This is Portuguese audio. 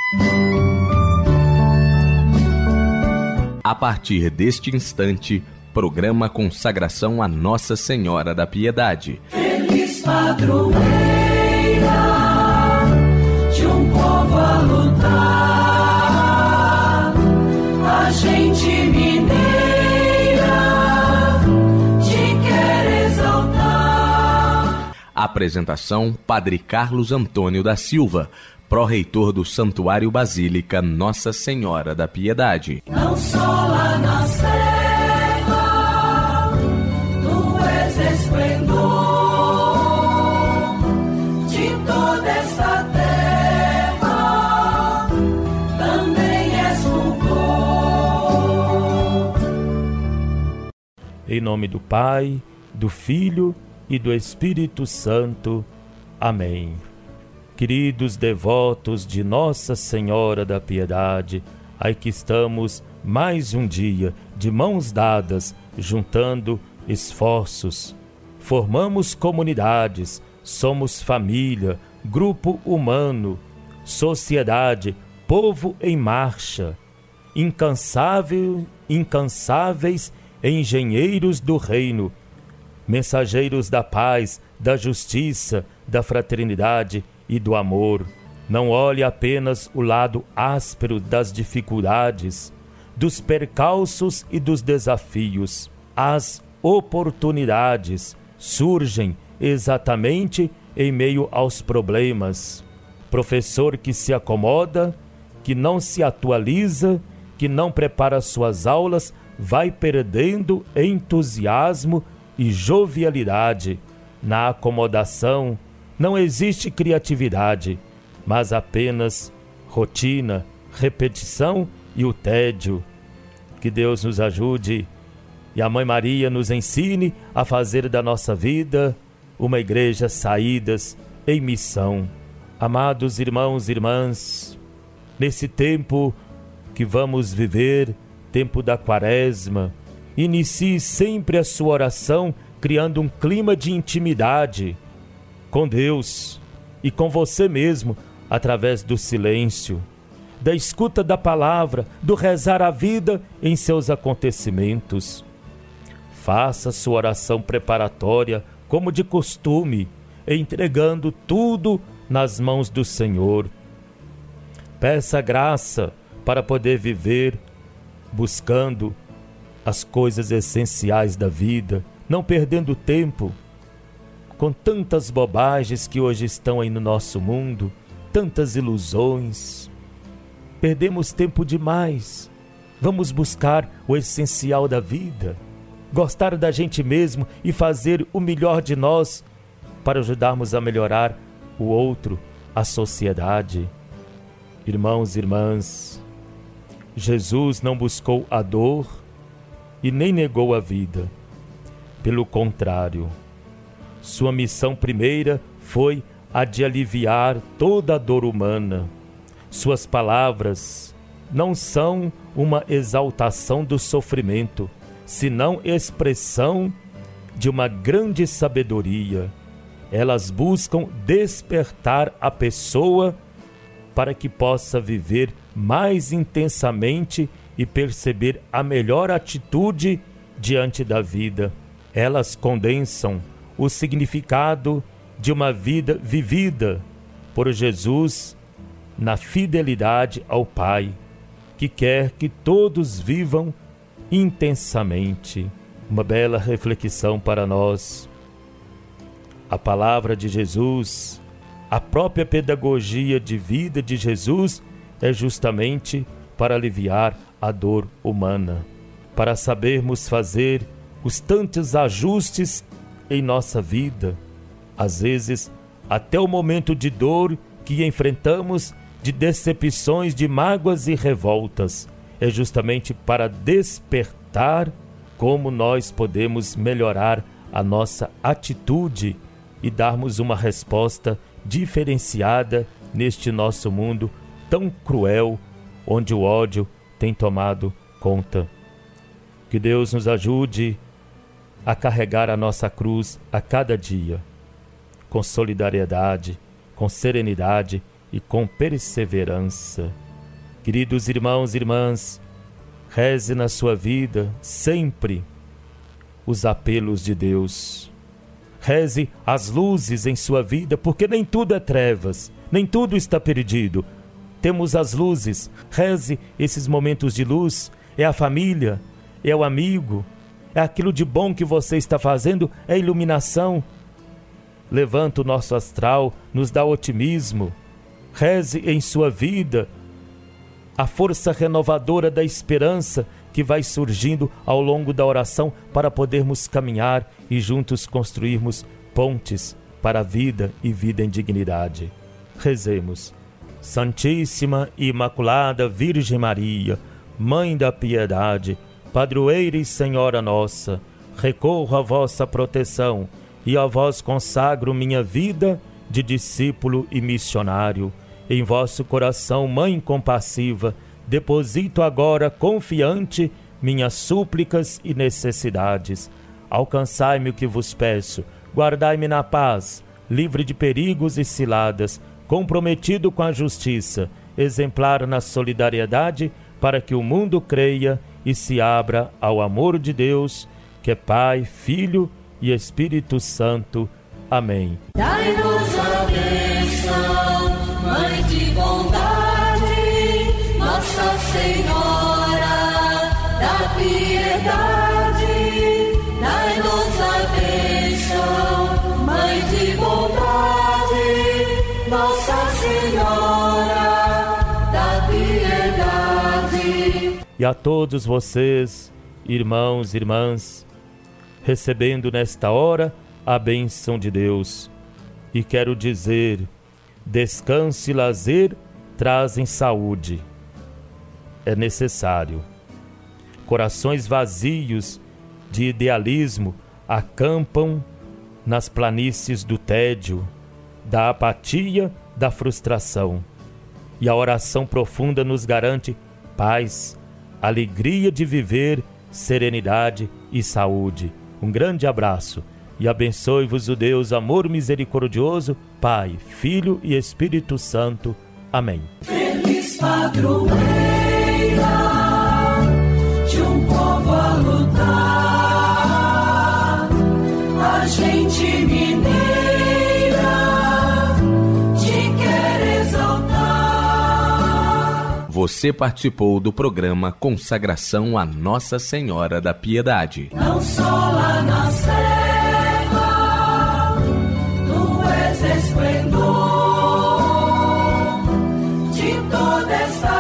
A partir deste instante, programa Consagração a Nossa Senhora da Piedade. Feliz padroeira de um povo a lutar, a gente mineira te quer exaltar. Apresentação: Padre Carlos Antônio da Silva, pró-reitor do Santuário Basílica Nossa Senhora da Piedade. Não só lá na serra, tu és esplendor de toda esta terra, também és fulgor. Em nome do Pai, do Filho e do Espírito Santo. Amém. Queridos devotos de Nossa Senhora da Piedade, aqui estamos mais um dia de mãos dadas, juntando esforços. Formamos comunidades, somos família, grupo humano, sociedade, povo em marcha, incansáveis engenheiros do reino, mensageiros da paz, da justiça, da fraternidade e do amor. Não olhe apenas o lado áspero das dificuldades, dos percalços e dos desafios. As oportunidades surgem exatamente em meio aos problemas. Professor que se acomoda, que não se atualiza, que não prepara suas aulas, vai perdendo entusiasmo e jovialidade. Na acomodação não existe criatividade, mas apenas rotina, repetição e o tédio. Que Deus nos ajude e a Mãe Maria nos ensine a fazer da nossa vida uma igreja saídas em missão. Amados irmãos e irmãs, nesse tempo que vamos viver, tempo da Quaresma, inicie sempre a sua oração criando um clima de intimidade com Deus e com você mesmo, através do silêncio, da escuta da palavra, do rezar a vida em seus acontecimentos. Faça sua oração preparatória como de costume, entregando tudo nas mãos do Senhor. Peça graça para poder viver buscando as coisas essenciais da vida, não perdendo tempo com tantas bobagens que hoje estão aí no nosso mundo, tantas ilusões. Perdemos tempo demais. Vamos buscar o essencial da vida, gostar da gente mesmo e fazer o melhor de nós para ajudarmos a melhorar o outro, a sociedade. Irmãos e irmãs, Jesus não buscou a dor e nem negou a vida. Pelo contrário, sua missão primeira foi a de aliviar toda a dor humana. Suas palavras não são uma exaltação do sofrimento, senão expressão de uma grande sabedoria. Elas buscam despertar a pessoa para que possa viver mais intensamente e perceber a melhor atitude diante da vida. Elas condensam o significado de uma vida vivida por Jesus na fidelidade ao Pai, que quer que todos vivam intensamente. Uma bela reflexão para nós. A palavra de Jesus, a própria pedagogia de vida de Jesus é justamente para aliviar a dor humana, para sabermos fazer os tantos ajustes em nossa vida, às vezes até o momento de dor que enfrentamos, de decepções, de mágoas e revoltas, é justamente para despertar como nós podemos melhorar a nossa atitude e darmos uma resposta diferenciada neste nosso mundo tão cruel, onde o ódio tem tomado conta. Que Deus nos ajude a carregar a nossa cruz a cada dia, com solidariedade, com serenidade e com perseverança. Queridos irmãos e irmãs, reze na sua vida sempre os apelos de Deus. Reze as luzes em sua vida, porque nem tudo é trevas, nem tudo está perdido. Temos as luzes. Reze esses momentos de luz. É a família, é o amigo, é aquilo de bom que você está fazendo, é a iluminação. Levanta o nosso astral, nos dá otimismo. Reze em sua vida a força renovadora da esperança que vai surgindo ao longo da oração para podermos caminhar e juntos construirmos pontes para a vida e vida em dignidade. Rezemos. Santíssima e Imaculada Virgem Maria, Mãe da Piedade, Padroeira e Senhora nossa, recorro à vossa proteção e a vós consagro minha vida de discípulo e missionário. Em vosso coração, Mãe compassiva, deposito agora confiante minhas súplicas e necessidades. Alcançai-me o que vos peço, guardai-me na paz, livre de perigos e ciladas, comprometido com a justiça, exemplar na solidariedade, para que o mundo creia e se abra ao amor de Deus, que é Pai, Filho e Espírito Santo. Amém. Dai-nos a bênção, Mãe de bondade, Nossa Senhora da piedade. Dai-nos a bênção, Mãe de bondade, Nossa Senhora da piedade. E a todos vocês, irmãos e irmãs, recebendo nesta hora a bênção de Deus. E quero dizer, descanso e lazer trazem saúde. É necessário. Corações vazios de idealismo acampam nas planícies do tédio, da apatia, da frustração. E a oração profunda nos garante paz, alegria de viver, serenidade e saúde. Um grande abraço e abençoe-vos o Deus amor misericordioso, Pai, Filho e Espírito Santo. Amém. Feliz padroeira de um povo a lutar, a gente mineira te quer exaltar. Você participou do programa Consagração a Nossa Senhora da Piedade. Não só lá na serra, tu és esplendor de toda esta